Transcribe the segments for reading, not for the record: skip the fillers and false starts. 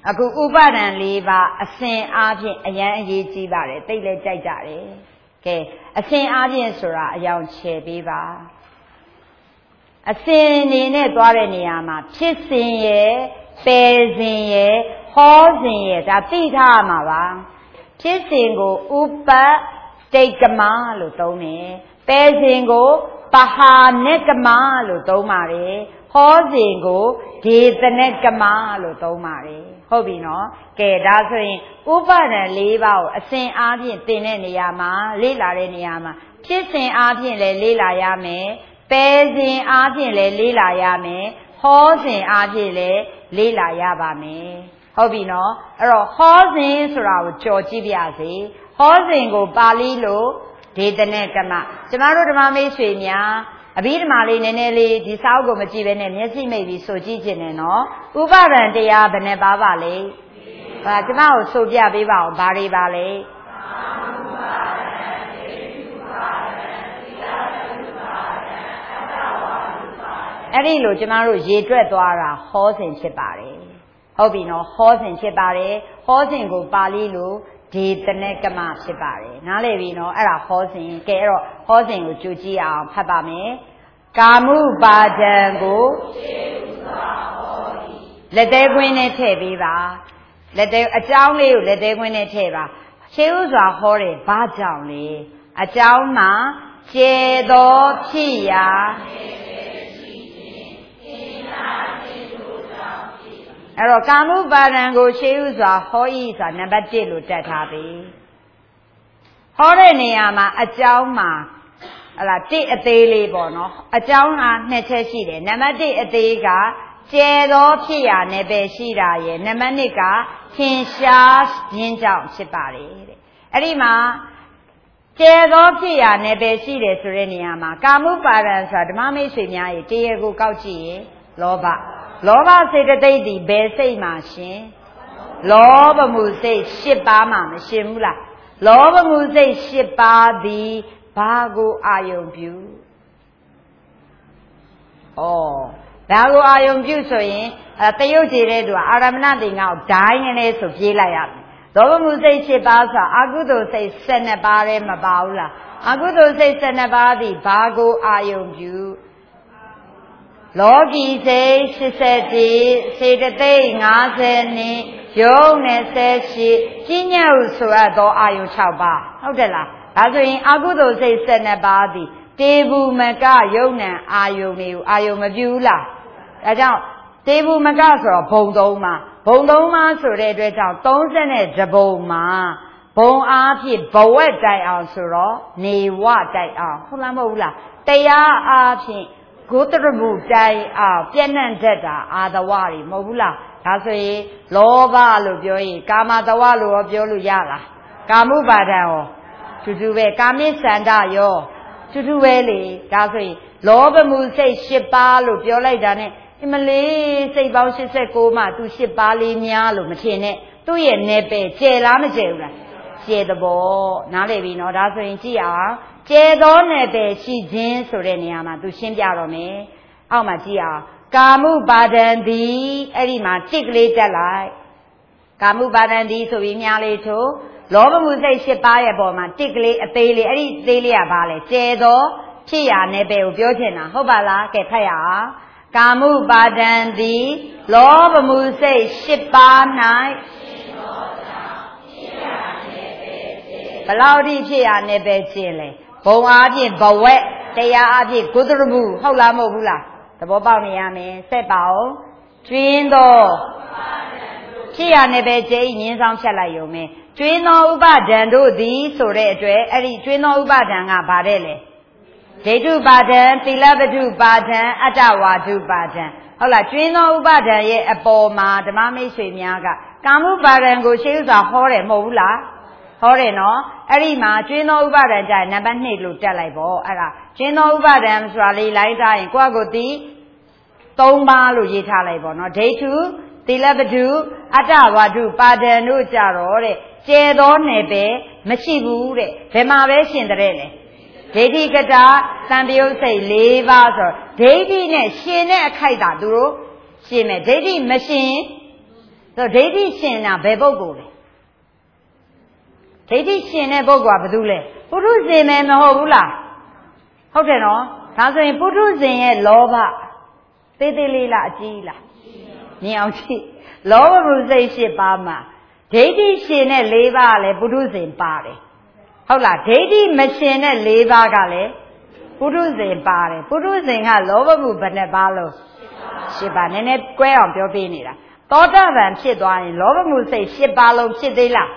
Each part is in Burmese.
အခုဥပါဒံ၄ပါးအစဉ်အားဖြင့်အရန်အရေးကြီးပါတယ်သိလဲကြိုက်ကြတယ်ကဲအစဉ်အားဖြင့်ဆိုတာအယောင်ချယ်ပေးပါအစဉ်အနေနဲ့သွားတဲ့နေရာမှာဖြစ်စဉ်ရဲ့ပယ်စဉ်ရဲ့ဟောစဉ်ရဲ့ဒါသိထားရမှာပါဖြစ်စဉ်ကိုဥပတိတ်ကမလို့သုံးတယ်ပယ်စဉ်ကိုပဟာနေကမလို့သုံးပါတယ်ဟောစဉ်ကိုဒေသနေကမလို့သုံးပါတယ်ဟုတ်ပြီနော်ကဲဒါဆိုရင်ဥပါဒံ၄ပါးကိုအစဉ်အားဖြင့်သင်တဲ့နေရာမှာလေ့လာတဲ့နေရာမှာဖြစ်စဉ်အားဖြင့်လည်းလေ့လာရမယ်ပယ်စဉ်အားဖြင့်လည်းလေ့လာရမယ်ဟောစဉ်အားဖြင့်လည်းလေ့လာရပါမယ်ဟုတ်ပြီနော်အဲ့တော့ဟောစဉ်ဆိုတာကိုကြော်ကြည့်ပြစေဟောစဉ်ကိုပါဠိလိုဒေသနေကမကျမတို့ဓမ္မမိတ်ဆွေများအဘိဓမ္မာလေးနည်းနည်းလေးဒီစာအုပ်ကိုမကြည့်ဘဲနဲ့မျက်စိမိတ်ပြီးဆိုကြည့်ခြင်းနဲ့နော်ဥပါဒံတရားဘယ်နှပါပါလဲဟာကျမကိုဆိုပြပေးပါအောင်ဘာတွေပါလဲအဲ့ဒီလိုကျမတို့ရေတွက်သွားတာဟောစဉ်ဖြစ်ပါတယ်ဟုတ်ပြီနော်ဟောစဉ်ဖြစ်ပါတယ်ဟောစဉ်ကိုပါဠိလိုဒေသနေကမဖြစ်ပါတယ်နားလည်ပြီနော်အဲ့ဒါဟောစဉ်ကဲအဲ့တော့ဟောစဉ်ကိုကြိုကြည့်အောင်ဖတ်ပါမယ်ကာမုပါဒံကိုလက်သေးခွင်းနဲ့ထည့်ပေးပါလက်သေးအကြောင်းလေးကိုလက်သေးခွင်းနဲ့ထည့်ပါရှေးဥစွာဟောတယ်ဘာကြောင့်လဲအကြောင်းမှာကျေသောဖြစ်ရာအဲ့တော့ကာမုပါဒံကိုရှေးဥစွာဟောဤဆိုတာနံပါတ်1လို့တက်ထားပြီဟောတဲ့နေရာမှာအကြောင်းမှာအဲ့ဒါ1အသေးလေးပေါ့နော်အကြောင်းက2ချက်ရှိတယ်နံပါတ်1အသေးကကျဲသောဖြစ်ရာနယ်ပယ်ရှိတာရယ်နံပါတ်2ကထင်ရှားခြင်းကြောင့်ဖြစ်ပါတယ်တဲ့အဲ့ဒီမှာကျဲသောဖြစ်ရာနယ်ပယ်ရှိတယ်ဆိုတဲ့နေရာမှာကာမုပါဒံဆိုတာဓမ္မမိတ်ဆွေများရေတရားကိုကောက်ကြည့်ရင်လောဘစေတသိက်ဒီဘယ်စိတ်မှာရှင်လောဘမှုစိတ်10ပါးမှာမရှင်ဘူးလားလောဘမှုစိတ်10ပါးသည်ဘာကိုအာယုံပြုဒါကိုအာယုံပြုဆိုရင်တရုတ်ကြည်တဲ့သူကအာရမဏတိငါ့ကိုဒိုင်းနေလဲဆိုပြေးလိုက်ရမယ်လောဘမှုစိတ်10ပါးဆိုတာအကုသိုလ်စိတ်12ပါးလည်းမပါဘူးလားအကုသိုလ်စိတ်12ပါးသည်ဘာကိုအာယုံပြုလောကီစိတ်87စေတသိက်50နဲ့ယုံ28ကြီးညတ်ဟုဆိုရသောအာယုံ6ပါးဟုတ်တယ်လားဒါဆိုရင်အကုသိုလ်စိတ်12ပါးသည်တေဘူးမကယုံနံအာယုံတွေကိုအာယုံမပြုဘူးလားဒါကြောင့်တေဘူးမကဆိုတော့ဘုံ3ပါးဘုံ3ပါးဆိုတဲ့အတွက်ကြောင့်32ဘုံမှာဘုံအားဖြင့်ဘဝက်တိုင်အောင်ဆိုတော့နေဝတိုင်အောင်ဟုတ်လားမဟုတ်ဘူးလားတရားအားဖြင့်ဂုတ္တရမှုတိုင်အောင်ပြည့်နှံ့တတ်တာအာသဝတွေမဟုတ်ဘူးလားဒါဆိုရင်လောဘလို့ပြောရင်ကာမတဝလို့ရောပြောလို့ရလားကာမုပါဒံရောတူတူပဲကာမိစန္ဒရောတူတူပဲလေဒါဆိုရင်လောဘမှုစိတ်10ပါးလို့ပြောလိုက်တာ ਨੇ အမလေးစိတ်ပေါင်း89မှသူ10ပါးလေးများလို့မထင်နဲ့သူ့ရဲ့နယ်ပယ်ကျယ်လားမကျယ်ဘူးလားကျယ်တဲ့ဘောနားလည်ပြီနော်ဒါဆိုရင်ကြည့်အောင်ကျဲသောနယ်ပယ်ရှိခြင်းဆိုတဲ့နေရာမှာသူရှင်းပြတော့မယ်အောက်မှာကြည့်အောင်ကာမုပါဒံသည်အဲ့ဒီမှာတစ်ကလေးတက်လိုက်ကာမုပါဒံသည်ဆိုပြီးမြားလေးထိုးလောဘမှုစိတ်10ပါးရဲ့ပေါ်မှာတစ်ကလေးအသေးလေးအဲ့ဒီအသေးလေးကဘာလဲကျဲသောဖြစ်ရာနယ်ပယ်ကိုပြောချင်တာဟုတ်ပါလားကဲဖတ်ရအောင်ကာမုပါဒံသည်လောဘမှုစိတ်10ပါး၌ဘလောက်ထိဖြစ်ရာနယ်ပယ်ခြင်းလဲဘုံအားဖြင့်ဘဝက်တရားအားဖြင့်ကုသရမှုဟုတ်လားမဟုတ်ဘူးလားသဘောပေါက်နေရမယ်ဆက်ပါအောင်ကျွင်းသောဖြစ်ရနေပဲကျိငင်းဆောင်ဖြတ်လိုက်ရုံပဲကျွင်းသောဥပါဒံတို့သည်ဆိုတဲ့အတွက်အဲ့ဒီကျွင်းသောဥပါဒံကဘာတဲ့လဲဒိဋ္ဌုပါဒံသီလပတုပါဒံအတ္တဝါဒုပါဒံဟုတ်လားကျွင်းသောဥပါဒံရဲ့အပေါ်မှာဓမ္မမိတ်ဆွေများကကာမုပါဒံကိုရှေးဥစွာဟောတယ်မဟုတ်ဘူးလားဟောတယ်နော်အဲ့ဒီမှာကျွင်းသောဥပါဒံကြရင်နံပါတ်2လို့တက်လိုက်ပေါ့အဲ့ဒါကျွင်းသောဥပါဒံဆိုတာလေးလိုက်ထားရင်ကိုယ့်ကိုယ်သိ3ပါးလို့ရေးထားလိုက်ပေါ့နော်ဒိဋ္ဌုသီလပတုအတ္တဝါဒုပါဒံတို့ကြတော့တဲ့ကျဲသောနယ်ပဲမရှိဘူးတဲ့ဘယ်မှာပဲရှင်တဲ့လေဒိဋ္ဌိကတာသံတယုတ်စိတ်4ပါးဆိုဒိဋ္ဌိနဲ့ရှင်တဲ့အခိုက်တာသူတို့ရှင်မယ်ဒိဋ္ဌိမရှင်ဆိုဒိဋ္ဌိရှင်တာဘယ်ပုဂ္ဂိုလ်လဲဒိဋ္ဌိရှင်တဲ့ပုဂ္ဂိုလ်ကဘာလို့လဲပုထုဇဉ်ပဲမဟုတ်ဘူးလားဟုတ်တယ်နော်ဒါဆိုရင်ပုထုဇဉ်ရဲ့လောဘသေးသေးလေးလားအကြီးလားမြင်အောင်ကြည့်လောဘမှုစိတ်8ပါးမှာဒိဋ္ဌိရှင်တဲ့4ပါးကလည်းပုထုဇဉ်ပါတယ်ဟုတ်လားဒိဋ္ဌိမရှင်တဲ့4ပါးကလည်းပုထုဇဉ်ပါတယ်ပုထုဇဉ်ကလောဘမှုဘယ်နှပါလို့8ပါးနည်းနည်းကွဲအောင်ပြောပြနေတာသောတာပန်ဖြစ်သွားရင်လောဘမှုစိတ်8ပါးလုံးဖြစ်သေးလား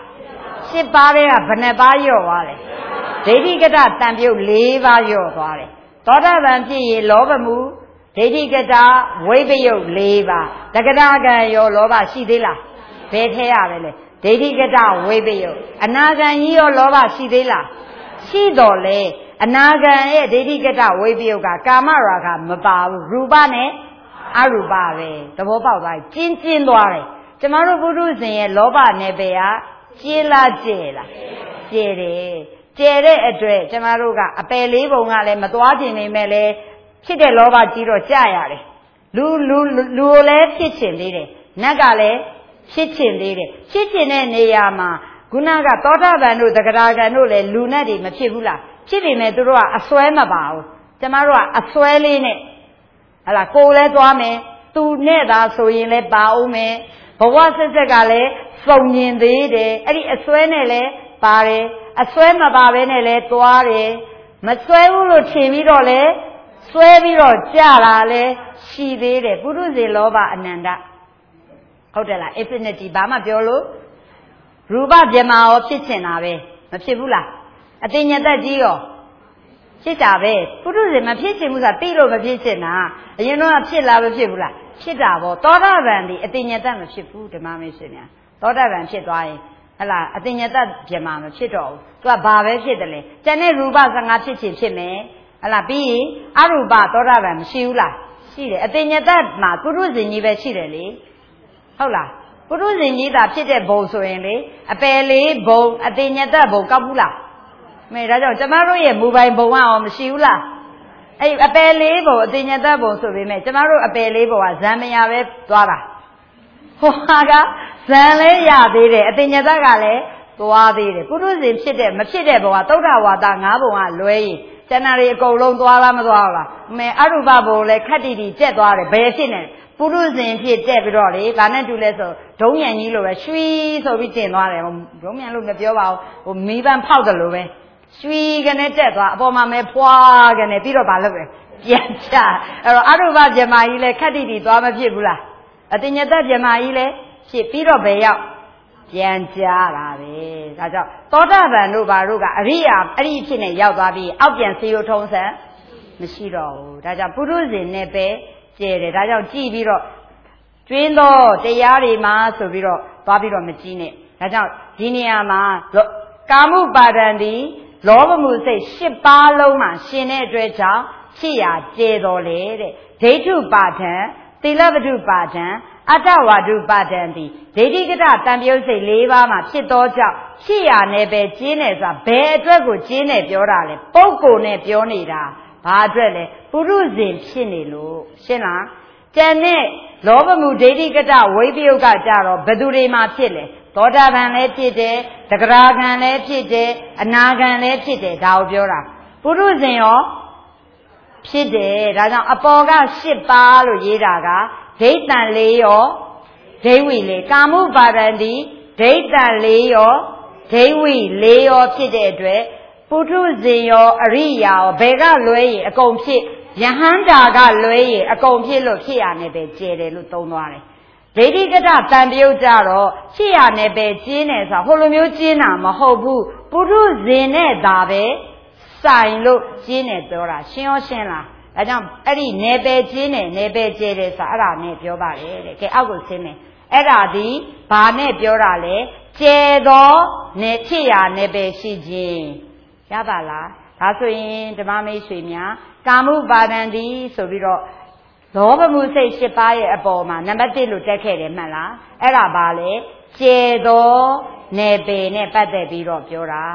8ပါးတဲ့ကဘယ်နှပါးလျော့သွားလဲဒိဋ္ဌိကတတံပြုတ်4ပါးလျော့သွားတယ်သောတာပန်ဖြစ်ရင်လောဘမှုဒိဋ္ဌိကတဝိပယုတ်4ပါးတက္ကရာကံရောလောဘရှိသေးလားဘယ်ထဲရပဲလဲဒိဋ္ဌိကတဝိပယုတ်အနာဂံကြီးရောလောဘရှိသေးလားရှိတော်လေအနာဂံရဲ့ဒိဋ္ဌိကတဝိပယုတ်ကကာမရာဂမပါဘူးရူပနဲ့အရူပပဲသဘောပေါက်သွားကျင်းကျင်းသွားတယ်ကျမတို့ပုထုဇဉ်ရဲ့လောဘနယ်ပယ်ကကျဲလားကျဲလားကျဲတယ်ကျဲတဲ့အတွက်ကျမတို့ကအပယ်လေးပုံကလည်းမသွားခြင်းနေမဲ့လေဖြစ်တဲ့လောဘကြီးတော့ကြရတယ်လူကိုလည်းဖြစ်ချင်သေးတယ်နတ်ကလည်းဖြစ်ချင်သေးတယ်ဖြစ်ချင်တဲ့နေရာမှာခုနကသောတာပန်တို့သဂရာဂံတို့လည်းလူနဲ့တွေမဖြစ်ဘူးလားဖြစ်နေမယ်သူတို့ကအစွဲမပါဘူးကျမတို့ကအစွဲလေးနဲ့ဟလာကိုယ်လည်းသွားမယ်သူနဲ့သာဆိုရင်လည်းပါအောင်မယ်ဘဝဆက်ဆက်ကလည်းစုံမြင်သေးတယ်အဲ့ဒီအစွဲနဲ့လည်းပါတယ်အစွဲမပါဘဲနဲ့လည်းသွားတယ်မစွဲဘူးလို့ထင်ပြီးတော့လည်းစွဲပြီးတော့ကြလာလဲရှိသေးတယ်ပုထုဇဉ်လောဘအနန္တဟုတ်တယ်လား infinity ဘာမှပြောလို့ရူပဗြဟ္မာရောဖြစ်ချင်တာပဲမဖြစ်ဘူးလားအတင်ညသက်ကြီးရောဖြစ်တာပဲပုထုဇဉ်မဖြစ်ချင်ဘူးဆိုတာသိလို့မဖြစ်ချင်တာအရင်တော့ဖြစ်လားမဖြစ်ဘူးလားဖြစ်တာပေါ့သောတာပန်ဒီအတင်ညသက်မဖြစ်ဘူးဓမ္မမင်းရှင်များသောတာပန်ဖြစ်သွားရင်ဟလာအတင်ညသက်ဗြဟ္မာမဖြစ်တော့ဘူးသူကဘာပဲဖြစ်တယ်လဲကျန်တဲ့ရူပ15ဖြစ်ချင်ဖြစ်မယ်ဟလာပြီးရင်အရူပသောတာပန်မရှိဘူးလားရှိတယ်အတင်ညသက်မှာပုထုဇဉ်ကြီးပဲရှိတယ်လေဟုတ်လားပုထုဇဉ်ကြီးသာဖြစ်တဲ့ဘုံဆိုရင်လေအပယ်လေးဘုံအတင်ညသက်ဘုံကောက်ဘူးလားမဲဒါကြောင့်ကျမတို့ရဲ့မူပိုင်ဘုံကရောမရှိဘူးလားအဲ့အပယ်လေးဘုံအတင်ညသက်ဘုံဆိုပေမဲ့ကျမတို့အပယ်လေးဘုံကဇံမရပဲသွားတာဟိုဟာကဇံလည်းရသေးတယ်အတင်ညသက်ကလည်းသွားသေးတယ်ပုထုဇဉ်ဖြစ်တဲ့မဖြစ်တဲ့ဘုံကသုဒ္ဓဝါဒ9ဘုံကလွဲရင်ကျန်တာတွေအကုန်လုံးသွားလားမသွားဘူးလားမဲအရူပဘုံလည်းခက်တီတီကျက်သွားတယ်ဘယ်ဖြစ်နေပုထုဇဉ်ဖြစ်တက်ပြီးတော့လေဒါနဲ့တူလဲဆိုဒုံးရံကြီးလိုပဲရွှီဆိုပြီးတင်သွားတယ်ဒုံးရံလို့မပြောပါဘူးဟိုမီးပန်းဖောက်တယ်လို့ပဲရွှီကနေတက်သွားအပေါ်မှာမဲဖွာကနေပြီးတော့ဘာလုပ်လဲပြန်ချအဲ့တော့အရူပဗြဟ္မာကြီးလဲခက်တီတီသွားမဖြစ်ဘူးလားအတင်ညသက်ဗြဟ္မာကြီးလဲဖြစ်ပြီးတော့ဘယ်ရောက်ပြန်ကြတာပဲဒါကြောင့်သောတာပန်တို့ဘာတို့ကအရိယာအဲ့ဒီဖြစ်နေရောက်သွားပြီးအောက်ပြန်စီရိုထုံးဆန်မရှိတော့ဘူးဒါကြောင့်ပုထုဇဉ်နဲ့ပဲကျဲတယ်ဒါကြောင့်ကြည်ပြီးတော့ကျွင်းသောတရားတွေမှာဆိုပြီးတော့သွားပြီးတော့မကြည့်နဲ့ဒါကြောင့်ဒီနေရာမှာကာမုပါဒံဒီလောဘမှုစိတ်10ပါးလုံးမှာရှင်တဲ့အတွက်ကြောင့်ဖြစ်ရာကျဲတော်လေတဲ့ဒိဋ္ဌုပါဒံသီလဝတ္ထုပါဒံအတ္တဝါဒုပါဒံဒီဒိဋ္ဌိကတတံပြုတ်စိတ်4ပါးမှာဖြစ်သောကြောင့်ဖြစ်ရာနဲ့ပဲကျင်းတယ်ဆိုတာဘယ်အတွက်ကိုကျင်းတယ်ပြောတာလဲပုဂ္ဂိုလ်နဲ့ပြောနေတာဘာအတွက်လဲပုရုဇဉ်ဖြစ်နေလို့ရှင်းလားကျန်တဲ့လောဘမှုဒိဋ္ဌိကတဝိပယုတ်ကကြတော့ဘယ်သူတွေမှာဖြစ်လဲသောတာပန်လည်းဖြစ်တယ်သဂရာဂံလည်းဖြစ်တယ်အနာဂံလည်းဖြစ်တယ်ဒါကိုပြောတာပုရုဇဉ်ရောဖြစ်တယ်ဒါကြောင့်အပေါ်က10ပါးလို့ရေးတာကဒိဋ္ဌံ4ရောဒိဋ္ဌဝိ4ကာမုပါဒံဒီဒိဋ္ဌံ4ရောဒိဋ္ဝိ4ရောဖြစ်တဲ့အတွက်ပုထုဇဉ်ရောအရိယာရောဘယ်ကလွဲရင်အကုန်ဖြစ်ယဟန္တာကလွဲရင်အကုန်ဖြစ်လို့ဖြစ်ရနေပဲကျဲတယ်လို့သုံးသွားတယ်ဒိဋ္ဌိကတတံပြုတ်ကြတော့ဖြစ်ရနေပဲကျင်းတယ်ဆိုဟိုလိုမျိုးကျင်းတာမဟုတ်ဘူးပုထုဇဉ်နဲ့သာပဲဆိုင်လို့ကျင်းတယ်ပြောတာရှင်းရောရှင်းလားဒါကြောင့်အဲ့ဒီနေပဲကျင်းတယ်နေပဲကျဲတယ်ဆိုအဲ့ဒါနဲ့ပြောပါတယ်တဲ့ကဲအောက်ကိုဆင်းမယ်အဲ့ဒါဒီဘာနဲ့ပြောတာလဲကျဲသောနေဖြစ်ရနေပဲရှိခြင်းရပါလားဒါဆိုရင်ဓမ္မမိတ်ဆွေများကာမုပါဒံဒီဆိုပြီးတော့လောဘမှုစိတ်10ပါးရဲ့အပေါ်မှာနံပါတ်1လို့တက်ခဲ့တယ်မှတ်လားအဲ့ဒါဘာလဲကျဲသောနေပဲနဲ့ပတ်သက်ပြီးတော့ပြောတာ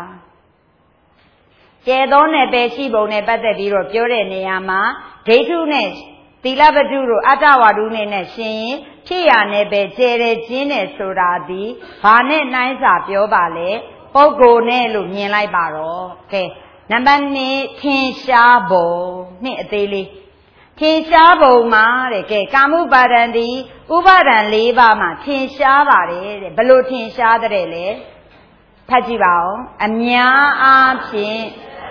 ကျဲသောနယ်ပယ်ရှိပုံနဲ့ပတ်သက်ပြီးတော့ပြောတဲ့နေရာမှာဒိဋ္ဌုနဲ့သီလပတုတို့အတ္တဝါဒုနေနဲ့ရှင်ရင်ဖြစ်ရနေပဲကျဲတယ်ကျင်းတယ်ဆိုတာဒီဘာနဲ့နှိုင်းစာပြောပါလဲပုဂ္ဂိုလ်နဲ့လို့မြင်လိုက်ပါတော့ကဲနံပါတ်2ထင်ရှားပုံနှစ်အသေးလေးထင်ရှားပုံမှာတဲ့ကဲကာမုပါဒံဒီဥပါဒံ၄ပါးမှာထင်ရှားပါတယ်တဲ့ဘယ်လိုထင်ရှားတဲ့လဲဖတ်ကြည့်ပါဦးအများအားဖြင့်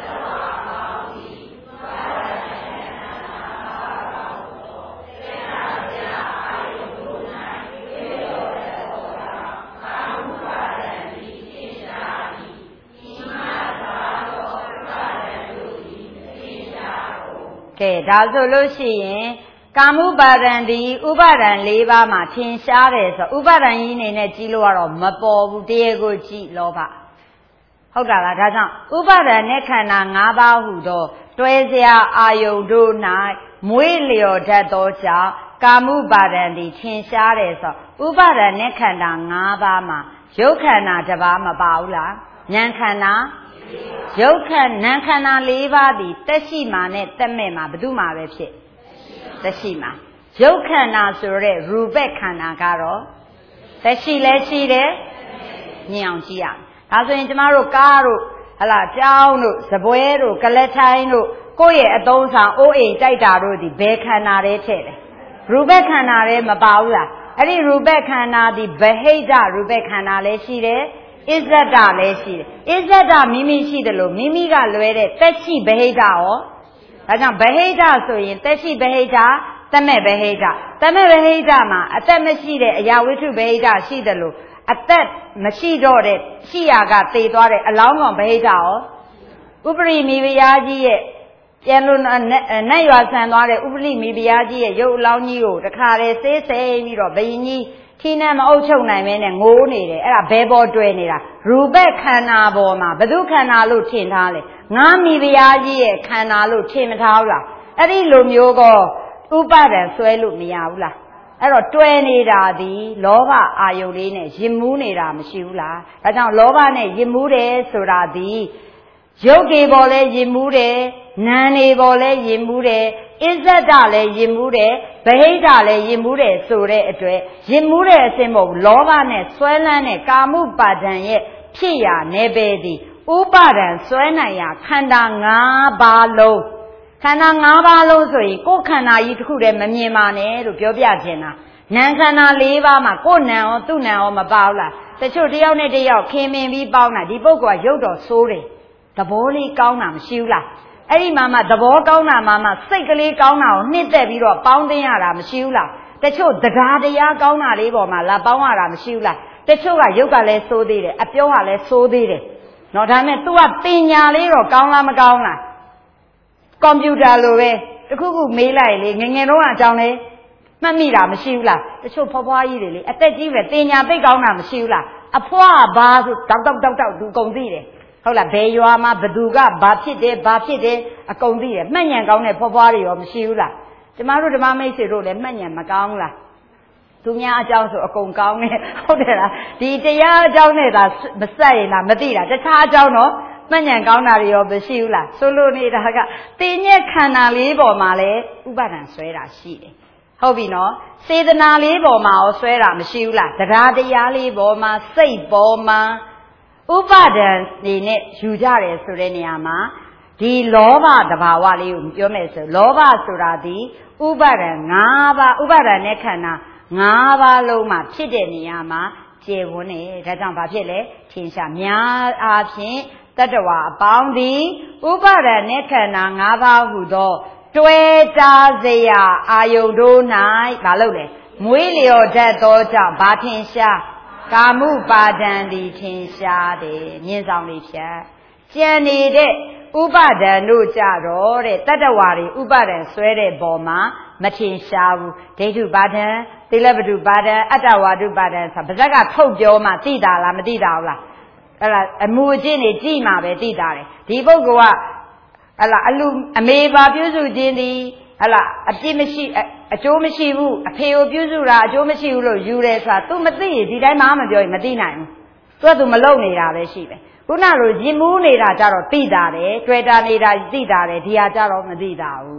ကဲဒါဆိုလို့ရှိရင်ကာမုပါဒံဒီဥပါဒံ၄ပါးမှာထင်ရှားတယ်ဆိုဥပါဒံကြီးအနေနဲ့ကြည့်လို့ကတော့မပေါ်ဘူးတရားကိုကြည့်လောဘဟုတ်တာလားဒါကြောင့်ဥပါဒံနဲ့ခန္ဓာ၅ပါးဟုသောတွဲစရာအာယုန်တို့၌မွေးလျော်တတ်သောကြောင့်ကာမုပါဒံဒီထင်ရှားတယ်ဆိုဥပါဒံနဲ့ခန္ဓာ၅ပါးမှာရုပ်ခန္ဓာတစ်ပါးမပါဘူးလားဉာဏ်ခန္ဓာရုပ်ခန္ဓာနာမ်ခန္ဓာ၄ပါးသည်တက်ရှိမှာနဲ့တက်မဲ့မှာဘယ်သူမှာပဲဖြစ်တက်ရှိမှာရုပ်ခန္ဓာဆိုတဲ့ရူပခန္ဓာကတော့တက်ရှိလဲရှိတယ်မြင်အောင်ကြည့်ရအောင်ဒါဆိုရင်ကျမတို့ကားတို့ဟလာကြောင်းတို့စပွဲတို့ကလက်ထိုင်းတို့ကိုယ့်ရဲ့အသုံးဆောင်အိုးအိမ်တိုက်တာတို့ဒီဘယ်ခန္ဓာတွေထည့်တယ်ရူပခန္ဓာတွေမပါဘူးလားအဲ့ဒီရူပခန္ဓာဒီဗဟိတရူပခန္ဓာလည်းရှိတယ်ဣဇဒလည်းရှိတယ်ဣဇဒမိမိရှိတယ်လို့မိမိကလွဲတဲ့တက်ရှိဗဟိတရောဒါကြောင့်ဗဟိတဆိုရင်တက်ရှိဗဟိတတမဲ့ဗဟိတတမဲ့ဗဟိတမှာအသက်မရှိတဲ့အရာဝိထုဗဟိတရှိတယ်လို့အသက်မရှိတော့တဲ့ရှိရာကတည်သွားတဲ့အလောင်းကောင်ဗဟိတရောဥပရိမိဖုရားကြီးရဲ့ပြန်လို့နတ်ရွာဆန်သွားတဲ့ဥပရိမိဖုရားကြီးရဲ့ရုပ်အလောင်းကြီးကိုတခါတည်းဆေးဆေးပြီးတော့ဘယင်ကြီးခင်းနဲ့မအုပ်ချုပ်နိုင်မဲနဲ့ငိုးနေတယ်အဲ့ဒါဘယ်ပေါ်တွေ့နေတာရူပခန္ဓာပေါ်မှာဘု து ခန္ဓာလို့ထင်ထားလဲငါမိဖုရားကြီးရဲ့ခန္ဓာလို့ထင်မထားဘူးလားအဲ့ဒီလိုမျိုးကဥပါဒံဆွဲလို့မရဘူးလားအဲ့တော့တွဲနေတာဒီလောဘအာယုန်လေးနဲ့ယဉ်မူးနေတာမရှိဘူးလားဒါကြောင့်လောဘနဲ့ယဉ်မူးတယ်ဆိုတာဒီရုပ်တွေပေါ်လဲယဉ်မူးတယ်နာမ်တွေပေါ်လဲယဉ်မူးတယ်ဣဇဒလည်းယဉ်မူးတယ်ဗဟိတလည်းယဉ်မူးတယ်ဆိုတဲ့အတွက်ယဉ်မူးတဲ့အစဉ်မဟုတ်လောဘနဲ့ဆွဲလန်းတဲ့ကာမုပါဒံရဲ့ဖြစ်ရာနယ်ပယ်သည်ဥပါဒံဆွဲနိုင်ရာခန္ဓာ၅ပါးလုံးခန္ဓာ၅ပါးလုံးဆိုရင်ကိုယ်ခန္ဓာကြီးတစ်ခုတည်းမမြင်ပါနဲ့လို့ပြောပြခြင်းလားနာမ်ခန္ဓာ၄ပါးမှာကိုယ်နာမ်ရောသူ့နာမ်ရောမပါဘူးလားတချို့တယောက်နဲ့တယောက်ခင်မင်ပြီးပေါင်းတာဒီပုဂ္ဂိုလ်ကရုပ်တော်ဆိုးတယ်သဘောလေးကောင်းတာမရှိဘူးလားအဲ့ဒီမှာမှသဘောကောင်းတာမှစိတ်ကလေးကောင်းတာကိုနှစ်သက်ပြီးတော့ပေါင်းသိရတာမရှိဘူးလားတချို့တရားတရားကောင်းတာလေးပေါ်မှာလာပေါင်းရတာမရှိဘူးလားတချို့ကရုပ်ကလည်းစိုးသေးတယ်အပြောကလည်းစိုးသေးတယ်နော်ဒါမဲ့ तू ကတင်ညာလေးတော့ကောင်းလားမကောင်းလားကွန်ပျူတာလိုပဲတခုခုမေးလိုက်လေငငယ်တော့အကြောင်းလေးမှတ်မိတာမရှိဘူးလားတချို့ဖွားဖွားကြီးတွေလေအသက်ကြီးပဲတင်ညာသိကောင်းတာမရှိဘူးလားအဖွားဘာဆိုတောက်သူကုန်သိတယ်ဟုတ်လားဘယ်ရွာမှာဘသူကဘာဖြစ်တယ်အကုန်သိတယ်မှတ်ဉဏ်ကောင်းတဲ့ဖွားဖွားတွေရောမရှိဘူးလားကျမတို့ဓမ္မမိတ်ဆွေတို့လည်းမှတ်ဉဏ်မကောင်းလားသူများအကြောင်းဆိုအကုန်ကောင်းတယ်ဟုတ်တယ်လားဒီတရားအကြောင်းနဲ့သာမဆက်ရင်လားမသိတာတခြားအကြောင်းတော့မှတ်ဉဏ်ကောင်းတာတွေရောမရှိဘူးလားဆိုလို့နေတာကတင်ညက်ခန္ဓာလေးပေါ်မှာလည်းဥပါဒံဆွဲတာရှိတယ်ဟုတ်ပြီနော်စေတနာလေးပေါ်မှာရောဆွဲတာမရှိဘူးလားတရားတရားလေးပေါ်မှာစိတ်ပေါ်မှာဥပါဒံနေနဲ့ယူကြတယ်ဆိုတဲ့နေရာမှာဒီလောဘတဘာဝလေးကိုပြောမယ်ဆိုလောဘဆိုတာဒီဥပါဒံ၅ပါးဥပါဒံနဲ့ခန္ဓာ၅ပါးလုံးမှာဖြစ်တဲ့နေရာမှာကျေဝန်းနေဒါကြောင့်ဘာဖြစ်လဲထင်ရှားများအားဖြင့်တတ္တဝါအပေါင်းသည်ဥပါဒံနဲ့ခန္ဓာ၅ပါးဟုသောတွဲတာစရာအာယုန်တို့၌ဘာလို့လဲမွေးလျော်တတ်သောကြောင့်ဘာထင်ရှားကာမုပါဒံသည်ထင်ရှားတယ်မြင်ဆောင်လေးဖြတ်ကြံနေတဲ့ဥပါဒံတို့ကြတော့တဲ့တတ္တဝါတွေဥပါဒံဆွဲတဲ့ပေါ်မှာမထင်ရှားဘူးဒိဋ္ဌုပါဒံသီလပတုပါဒံအတ္တဝါဒုပါဒံဆိုပါဇက်ကထုတ်ပြောမှသိတာလားမသိတာဘူးလားအဲ့ဒါအမှုအကျင့်တွေကြည့်မှပဲသိတာတယ်ဒီပုဂ္ဂိုလ်ကဟလာအလူအမေပါပြုစုခြင်းသည်ဟလာအပြစ်မရှိအကျိုးမရှိဘူးအဖေကိုပြုစုတာအကျိုးမရှိဘူးလို့ယူတယ်ဆိုတာ तू မသိရင်ဒီတိုင်းမှမပြောရင်မသိနိုင်ဘူး तू မလုံနေတာပဲရှိပဲခုနလိုရင်မူးနေတာကြတော့သိတာတယ်တွေ့တာနေတာသိတာတယ်ဒီဟာကြတော့မသိတာဘူး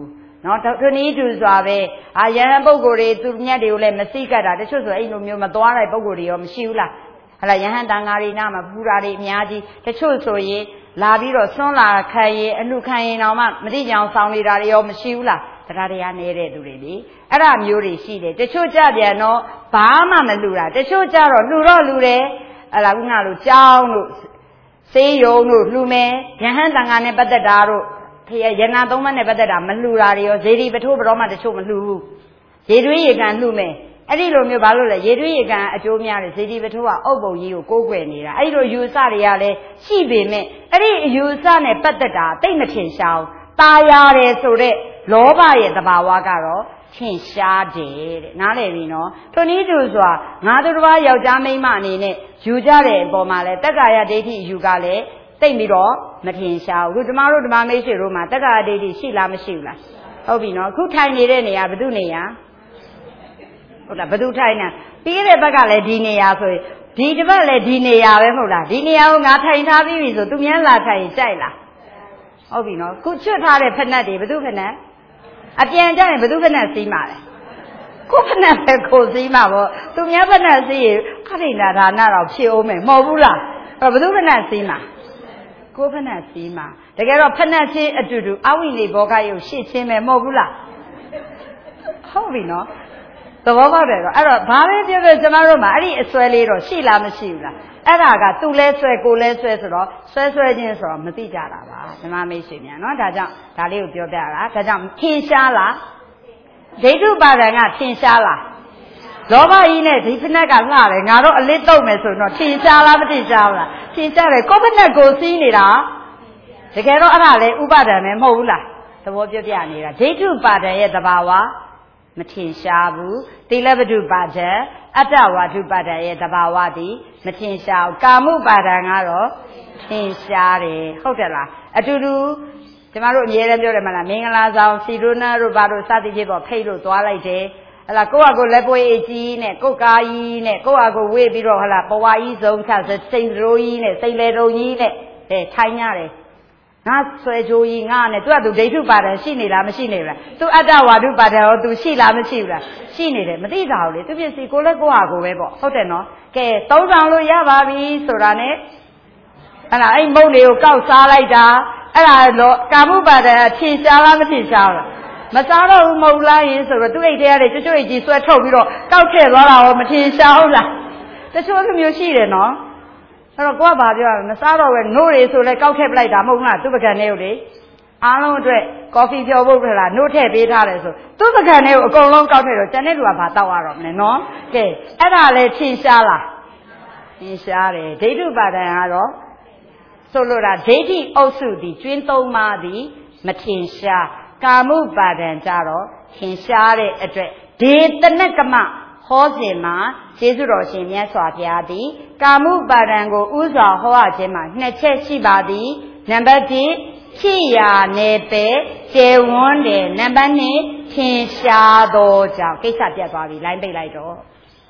နော်ထိုနည်းတူစွာပဲယဟန်ပုဂ္ဂိုလ်တွေသူမြတ်တွေကိုလည်းမစိကတ်တာတချို့ဆိုအဲ့လိုမျိုးမသွားတဲ့ပုဂ္ဂိုလ်တွေရောမရှိဘူးလားဟလာယဟန်တန်ဃာတွေနာမှာပူတာတွေအများကြီးတချို့ဆိုရင်လာပြီးတော့ဆွန်းလာခံရင်အလှခံရင်တော့မှမတိကြအောင်ဆောင်နေတာတွေရောမရှိဘူးလားတရားတရားနေတဲ့သူတွေလေအဲ့ဒါမျိုးတွေရှိတယ်တချို့ကြပြန်တော့ဘာမှမလှူတာတချို့ကြတော့လှူတော့လှူတယ်ဟလာခုနလိုကြောင်းတို့စေးရုံတို့လှူမယ်ယဟန်တန်ဃာနဲ့ပတ်သက်တာတို့ရဏသုံးပါးနဲ့ပတ်သက်တာမလှူတာတွေရောဇေဒီပထိုးဘတော်မှတချို့မလှူဘူးရေတွေးရေကန်လှူမယ်အဲ့ဒီလိုမျိုးဘာလို့လဲရေတွေးရေကန်အကျိုးများတယ်ဇေဒီပထိုးကအုပ်ပုံကြီးကိုကိုးကွယ်နေတာအဲ့ဒီလိုယူဆတွေကလည်းရှိပေမဲ့အဲ့ဒီအယူဆနဲ့ပတ်သက်တာတိတ်မထင်ရှားဘူးตาရတယ်ဆိုတော့လောဘရဲ့သဘာဝကတော့ထင်ရှားတယ်တဲ့နားလည်ပြီနော်ထိုနည်းတူစွာငါတို့တစ်ပါးယောက်ျားမိန်းမအနေနဲ့ယူကြတဲ့အပေါ်မှာလဲတက္ကာယဒိဋ္ဌိယူကလည်းသိမ့်ပြီးတော့မထင်ရှားဘူးခုဓမ္မတို့ဓမ္မမိတ်ဆွေတို့မှာတက္ကာယဒိဋ္ဌိရှိလားမရှိဘူးလားဟုတ်ပြီနော်ခုထိုင်နေတဲ့နေရာဘယ်သူနေရာဟုတ်လားဘယ်သူထိုင်နေပြီးတဲ့ဘက်ကလည်းဒီနေရာဆိုရင်ဒီတစ်ပတ်လည်းဒီနေရာပဲမဟုတ်လားဒီနေရာကိုငါထိုင်ထားပြီးပြီဆိုသူများလာထိုင်ကြိုက်လားဟုတ်ပြီနော်ခုချွတ်ထားတဲ့ဖက်နှက်တွေဘယ်သူဖက်နှက်အပြန်ကြရင်ဘယ်သူဖက်နှက်စီးမှာလဲကိုဖက်နှက်ပဲကိုစီးမှာပေါ့သူများဖက်နှက်စီးရင်ခရိဏဒါနတော့ဖြစ်အောင်မယ်မဟုတ်ဘူးလားအဲ့ဘယ်သူဖက်နှက်စီးမှာကိုဖက်နှက်စီးမှာတကယ်တော့ဖက်နှက်ချင်းအတူတူအဝိနေဘောဂယုတ်ရှစ်ချင်းပဲမဟုတ်ဘူးလားဟုတ်ပြီနော်သဘောပေါက်တယ်တော့အဲ့တော့ဘာပဲပြောပြောကျမတို့မှာအဲ့ဒီအစွဲလေးတော့ရှိလားမရှိဘူးလားအဲ့ဒါကသူလဲဆွဲကိုလဲဆွဲဆိုတော့ဆွဲခြင်းဆိုတော့မသိကြတာပါဓမ္မမိတ်ဆွေများနော်ဒါကြောင့်ဒါလေးကိုပြောပြတာဒါကြောင့်ထင်ရှားလားဒိဋ္ဌုပါဒံကထင်ရှားလားလောဘကြီးနဲ့ဒီဖက်နှက်ကလှတယ်ငါတို့အလစ်တုံမယ်ဆိုတော့ထင်ရှားလားမထင်ရှားဘူးလားထင်ရှားတယ်ကိုယ့်ဖက်နှက်ကိုစီးနေတာတကယ်တော့အဲ့ဒါလေဥပါဒံပဲမဟုတ်ဘူးလားသဘောပြောပြနေတာဒိဋ္ဌုပါဒံရဲ့သဘာဝမထင်ရှားဘူးသီလပတုပါဒံအတ္တဝါဒုပါဒံရဲ့သဘာဝသည်မထင်ရှားဘူးကာမှုပါဒံကတော့ထင်ရှားတယ်ဟုတ်တယ်လားအတူတူကျမတို့အမြဲတမ်းပြောတယ်မလားမင်္ဂလာဆောင်စီရိုနာတို့ဘာတို့စသည်ဖြင့်ပေါ့ဖိတ်လို့သွားလိုက်တယ်ဟလာကိုယ့်ဟာကိုယ်လက်ပွေးအကြီးနဲ့ကိုယ်ကာကြီးနဲ့ကိုယ့်ဟာကိုယ်ဝေ့ပြီးတော့ဟလာပဝါကြီးစုံချစိန်ရိုးကြီးနဲ့စိန်လေတုံကြီးနဲ့ထိုင်ရတယ်ငါဆွဲကြိုးကြီးငါနဲ့သူကသူဒိဋ္ဌုပါဒံရှိနေလားမရှိနေဘူးလားသူအတ္တဝါဒုပါဒံရောသူရှိလားမရှိဘူးလားရှိနေတယ်မသိတာဘူးလေသူပစ္စည်းကိုလည်းကိုယ့်ဟာကိုယ်ပဲပေါ့ဟုတ်တယ်နော်ကဲသုံးဆောင်လို့ရပါပြီဆိုတာနဲ့ဟလာအဲ့မုတ်လေးကိုကောက်စားလိုက်တာအဲ့ဒါတော့ကာမှုပါဒံထင်ရှားလားမထင်ရှားဘူးလားမစားတော့ဘူးမဟုတ်လားရင်ဆိုတော့သူ့အိတ်ထဲကနေကျွတ်အိတ်ကြီးဆွဲထုတ်ပြီးတော့ကောက်ထည့်သွားတာရောမထင်ရှားဘူးလားတချို့လိုမျိုးရှိတယ်နော်အဲ့တော့ကိုကဘာပြောရလဲမစားတော့ပဲနို့တွေဆိုလဲကောက်ထည့်ပလိုက်တာမဟုတ်လားသူ့ပကံထဲကိုလေအားလုံးအတွက်ကော်ဖီဖြော်ဖို့ထလားနို့ထည့်ပေးထားတယ်ဆိုသူ့ပကံထဲကိုအကုန်လုံးကောက်ထည့်တော့ကျန်တဲ့လူကဘာတောက်ရတော့မလဲနော်ကဲအဲ့ဒါလဲထင်ရှားလားထင်ရှားတယ်ဒိဋ္ဌုပါဒံကတော့ဆိုလိုတာဒိဋ္ဌိအုပ်စုသည်ကျွင်းသုံးပါးသည်မထင်ရှားကာမှုပါဒံကြတော့ထင်ရှားတဲ့အတွက်ဒေသနကမဟောစဉ်မှာကျေးဇူးတော်ရှင်မြတ်စွာဘုရားသည်ကာမှုပါဒံကိုဥစွာဟောရခြင်းမှာနှစ်ချက်ရှိပါသည်နံပါတ်1ဖြစ်ရာနယ်ပယ်ကျေဝန်းတယ်နံပါတ်2ထင်ရှားသောကြောင့်ကိစ္စပြတ်သွားပြီလိုင်းပိတ်လိုက်တော့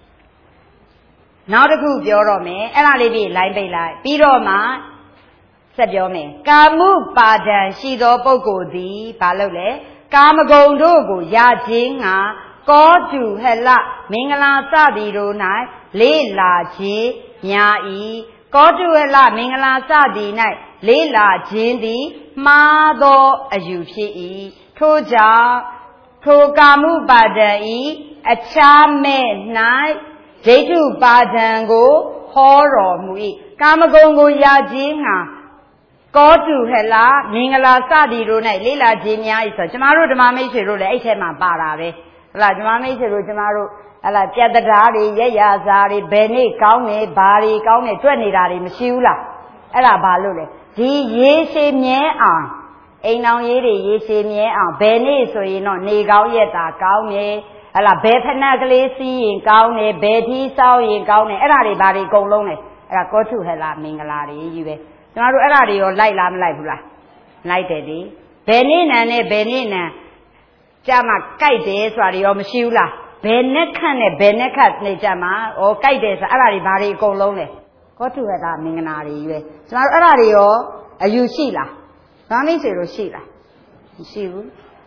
နောက်တစ်ခုပြောတော့မယ်အဲ့ဒါလေးပြီးလိုင်းပိတ်လိုက်ပြီးတော့မှဆက်ပြောမယ်ကာမှုပါဒံရှိသောပုဂ္ဂိုလ်သည်ဘာလို့လဲကာမဂုဏ်တို့ကိုရခြင်းငါကောတုဟလမင်္ဂလာစသည်တို့၌လေးလာခြင်းများ၏ကောတုဟလမင်္ဂလာစသည်၌လေးလာခြင်းသည်မှားသောအယူဖြစ်၏ထို့ကြောင့်ထိုကာမှုပါဒံဤအခြားမဲ့၌ဒိဋ္ဌုပါဒံကိုဟောတော်မူ၏ကာမဂုဏ်ကိုရခြင်းငါကောတုဟလာမင်္ဂလာစသည်တို့၌လေးလာခြင်းများ၏ဆိုကျမတို့ဓမ္မမိတ်ဆွေတို့လည်းအဲ့ထဲမှာပါတာပဲဟလာဓမ္မမိတ်ဆွေတို့ကျမတို့ဟလာပြတ်တရားတွေရက်ရစားတွေဘယ်နေ့ကောင်းတယ်ဘာတွေကောင်းတယ်တွေ့နေတာတွေမရှိဘူးလားအဲ့ဒါဘာလို့လဲဒီရေရှည်မြဲအောင်အိမ်အောင်ရေးတွေရေရှည်မြဲအောင်ဘယ်နေ့ဆိုရင်တော့နေကောင်းရက်တာကောင်းတယ်ဟလာဘယ်ဖဏကလေးစီးရင်ကောင်းတယ်ဘယ်ထီးစောင်းရင်ကောင်းတယ်အဲ့ဒါတွေဘာတွေအကုန်လုံးလဲအဲ့ဒါကောတုဟလာမင်္ဂလာတွေကြီးပဲကျမတို့အဲ့ဒါတွေရောလိုက်လားမလိုက်ဘူးလားလိုက်တယ်ဒီဘယ်နေ့နံနဲ့ဘယ်နေ့နံကြမှာကြိုက်တယ်ဆိုတာတွေရောမရှိဘူးလားဘယ်နဲ့ခန့်နဲ့ဘယ်နဲ့ခန့်နေကြမှာဩကြိုက်တယ်ဆိုအဲ့ဒါတွေဘာတွေအကုန်လုံးလဲကောတုဟလာမင်္ဂလာတွေကြီးပဲကျမတို့အဲ့ဒါတွေရောအယူရှိလားဘာမိတ်ဆွေတို့ရှိလားမရှိဘူး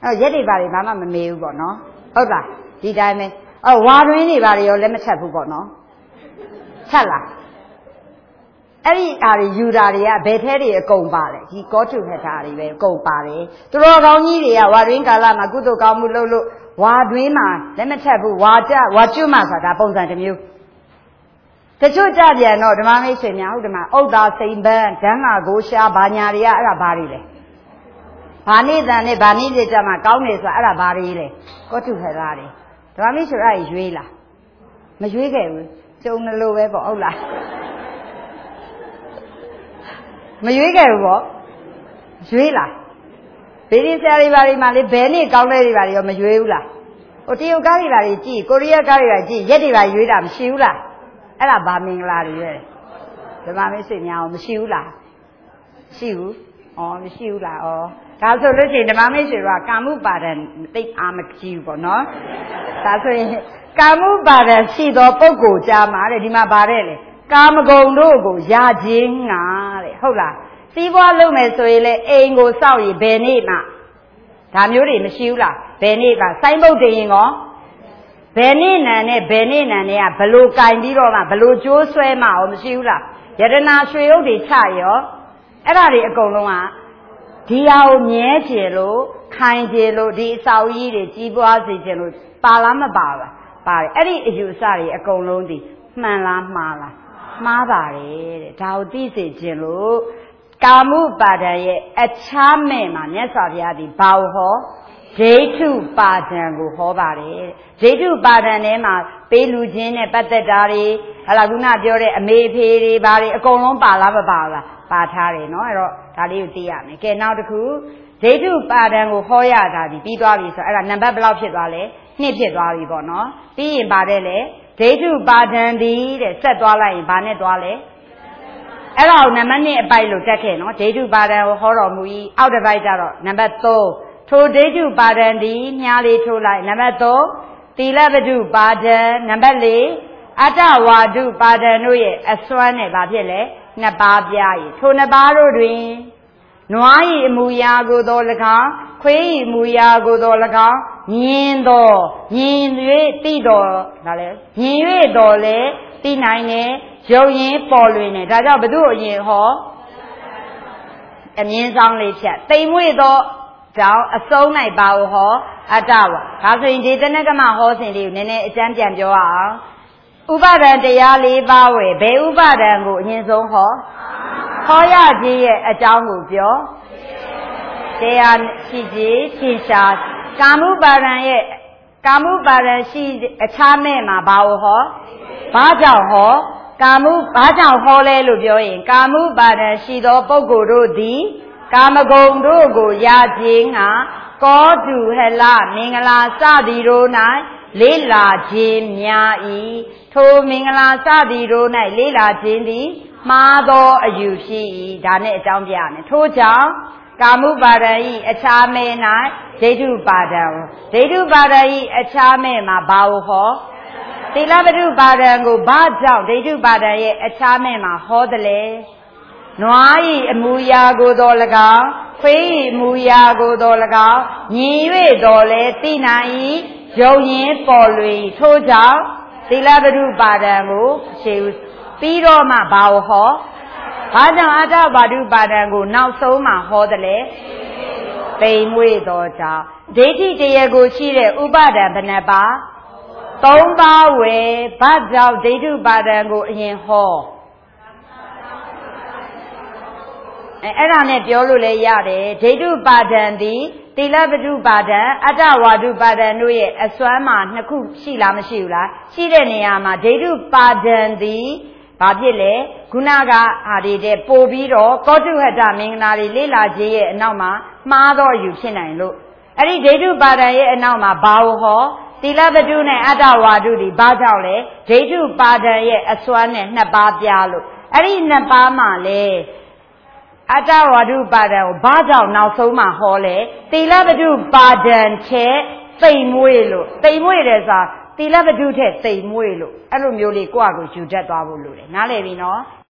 ရက်တွေပါတွေဘာမှမမေးဘူးပေါ့နော်ဟုတ်လားဒီတိုင်းပဲဝါတွင်းတွေပါတွေရောလက်မချက်ဘူးပေါ့နော်ချက်လားအဲ့ဒီအားတွေယူတာတွေကဘယ်ထဲတွေအကုန်ပါတယ်ဒီကောတုဟထာတွေပဲအကုန်ပါတယ်သူတော်ကောင်းကြီးတွေကဝါတွင်းကာလမှာကုသိုလ်ကောင်းမှုလုပ်လို့ဝါတွင်းမှာလက်မချက်ဘူးဝါကျွတ်မှဆိုတာပုံစံတစ်မျိုးတချို့ကြပြန်တော့ဓမ္မမိတ်ဆွေများဟုတ်ဓမ္မဥဒ္ဒါစိန်ပန်းဓမ္မကိုရှားဘာညာတွေကအဲ့ဒါဘာတွေလဲဘာနိဒံနဲ့ဘာနိဒေကြမှာကောင်းတယ်ဆိုတာအဲ့ဒါဘာတွေလဲကောတုဟထာတွေဓမ္မမိတ်ဆွေအဲ့ရွေးလားမရွေးခဲ့ဘူးကျုံလို့ပဲပေါ့ဟုတ်လားမရွေးခဲ့ဘူးပေါ့ရွေးလားဗေဒီဆရာတွေဘာတွေမှလေဘယ်နေ့ကောင်းလဲတွေဘာတွေရောမရွေးဘူးလားဟိုတရုတ်ကားတွေဘာတွေကြည့်ကိုရီးယားကားတွေဘာကြည့်ရက်တွေဘာရွေးတာမရှိဘူးလားအဲ့ဒါဘာမင်္ဂလာတွေရဲ့ဓမ္မမိတ်ဆွေများအောင်မရှိဘူးလားရှိဘူးဩမရှိဘူးလားဩဒါဆိုလို့ရှိရင်ဓမ္မမိတ်ဆွေကကာမှုပါဒံသိအားမကြည့်ဘူးပေါ့နော်ဒါဆိုရင်ကာမှုပါဒံရှိသောပုဂ္ဂိုလ်ကြားမှာတဲ့ဒီမှာဗါတဲ့လေကာမဂုဏ်တို့ကိုရခြင်းငါတဲ့ဟုတ်လားစီးပွားလုပ်မယ်ဆိုရင်လေအိမ်ကိုစောက်ရင်ဘယ်နေ့မှဒါမျိုးတွေမရှိဘူးလားဘယ်နေ့ကစိုင်းပုတ်တင်ရင်ကောဘယ်နေ့နံနဲ့ဘယ်နေ့နံနဲ့ကဘလို့ကင်ပြီးတော့မှဘလို့ကြိုးဆွဲမှရောမရှိဘူးလားယတနာရွှေဥတွေချရောအဲ့ဒါတွေအကုန်လုံးကဒီဟာကိုမြဲကျင်လို့ခိုင်ကျင်လို့ဒီအစာအုပ်ကြီးတွေကြီးပွားစေခြင်းလို့ပါလားမပါလားပါတယ်အဲ့ဒီအယူအဆတွေအကုန်လုံးဒီမှန်လားမှားလားမှားပါတယ်တဲ့ဒါကိုသိစေခြင်းလို့ကာမှုပါဒံရဲ့အခြားမဲ့မှာမြတ်စွာဘုရားဒီဘာကိုဟောဒိဋ္ဌုပါဒံကိုဟောပါတယ်ဒိဋ္ဌုပါဒံထဲမှာပေးလူချင်းနဲ့ပတ်သက်တာတွေဟလာခုနပြောတဲ့အမေအဖေတွေဘာတွေအကုန်လုံးပါလားမပါလားပါထားတယ်နော်အဲ့တော့ဒါလေးကိုသိရမယ်ကဲနောက်တစ်ခုဒိဋ္ဌုပါဒံကိုဟောရတာဒီပြီးသွားပြီဆိုအဲ့ဒါနံပါတ်ဘယ်လောက်ဖြစ်သွားလဲ2ဖြစ်သွားပြီပေါ့နော်ပြီးရင်ပါတယ်လေဒိဋ္ဌုပါဒံဒီတဲ့ဆက်သွားလိုက်ရင်ဘာနဲ့သွားလဲအဲ့ဒါကိုနံပါတ်1အပိုက်လို့တက်ခဲ့နော်ဒိဋ္ဌုပါဒံကိုဟောတော်မူ၏အောက်တစ်ပိုက်ကျတော့နံပါတ်3ထိုဒိဋ္ဌုပါဒံဒီမြားလေးထိုးလိုက်နံပါတ်3သီလပတုပါဒံနံပါတ်4အတ္တဝါဒုပါဒံတို့ရဲ့အစွမ်းနဲ့ဘာဖြစ်လဲ2ပါးပြား၏ထို2ပါးတို့တွင်နွား၏အမူအရာကိုသော၎င်းခွေး၏အမူအရာကိုသော၎င်းမြင်တော်မြင်၍သိတော်ဒါလဲမြင်၍တော်လဲသိနိုင်တယ်ရုပ်ရင်းပေါ်လွင်တယ်ဒါကြောင့်ဘု து အရင်ဟောအမြင်ဆောင်လေးဖြတ်တိမ်မွေ့သောကြောင့်အစုံ၌ပါဟောအတ္တဝါဒါဆိုရင်ဒီတနကမဟောစဉ်လေးကိုနည်းနည်းအကျမ်းပြန်ပြောအောင်ဥပါဒံတရား၄ပါးဝယ်ဘယ်ဥပါဒံကိုအရင်ဆုံးဟောရခြင်းရဲ့အကြောင်းကိုပြောတရားရှိခြင်းရှင်းရှားကာမှုပါဒံရဲ့ကာမှုပါဒံရှိအခြားမဲ့မှာဘာကိုဟောဘာကြောင့်ဟောကာမှုဘာကြောင့်ဟောလဲလို့ပြောရင်ကာမှုပါဒံရှိသောပုဂ္ဂိုလ်တို့သည်ကာမဂုဏ်တို့ကိုရခြင်းကကောတုဟလမင်္ဂလာစသည်တို့၌လေးလာခြင်းများ၏ထိုမင်္ဂလာစသည်တို့၌လေးလာခြင်းသည်မှားသောအယူရှိ၏ဒါနဲ့အကြောင်းပြရမယ်ထို့ကြောင့်ကာမှုပါဒံဤအခြားမဲ့၌ဒိဋ္ဌုပါဒံဒိဋ္ဌုပါဒံဤအခြားမဲ့မှာဘာကိုဟောသီလပတုပါဒံကိုဘာကြောင့်ဒိဋ္ဌုပါဒံရဲ့အခြားမဲ့မှာဟောတယ်လဲနွားဤအမူအရာကိုတော်၎င်းခွေးဤအမူအရာကိုတော်၎င်းမြင်၍တော်လဲသိနိုင်၏ရုပ်ရင်းပေါ်လွင်ထို့ကြောင့်သီလပတုပါဒံကိုရှေးပြီးတော့မှဘာကိုဟောဘာကြောင့်အတ္တဝါဒုပါဒံကိုနောက်ဆုံးမှဟောတယ်လဲပိန်မွေ့တော်ကြောင့်ဒိဋ္ဌိတရားကိုရှိတဲ့ဥပါဒံဘယ်နှပါ3ပါးဝယ်ဘာကြောင့်ဒိဋ္ဌုပါဒံကိုအရင်ဟောအဲ့ဒါနဲ့ပြောလို့လည်းရတယ်ဒိဋ္ဌုပါဒံသည်သီလပတုပါဒံအတ္တဝါဒုပါဒံတို့ရဲ့အစွမ်းမှာ2ခုရှိလားမရှိဘူးလားရှိတဲ့နေရာမှာဒိဋ္ဌုပါဒံသည်ဘာဖြစ်လဲခုနကဟာတွေတဲ့ပို့ပြီးတော့ကောတုဟတမင်္ဂလာတွေလေးလာခြင်းရဲ့အနောက်မှာမှားတော့ယူဖြစ်နိုင်လို့အဲ့ဒီဒိဋ္ဌုပါဒံရဲ့အနောက်မှာဘာကိုဟောသီလပတုနဲ့အတ္တဝါဒုတွေဘာကြောင့်လဲဒိဋ္ဌုပါဒံရဲ့အစွမ်းနဲ့2ပါးပြလို့အဲ့ဒီ2ပါးမှာလဲအတ္တဝါဒုပါဒံကိုဘာကြောင့်နောက်ဆုံးမှဟောလဲသီလပတုပါဒံချက်သိမ်မွေ့လို့သိမ်မွေ့တယ်ဆိုတာသီလပတုထက်သိမ်မွေ့လို့အဲ့လိုမျိုးလေးကိုယ့်အကိုယူတတ်သွားဖို့လိုတယ်နားလည်ပြီနော်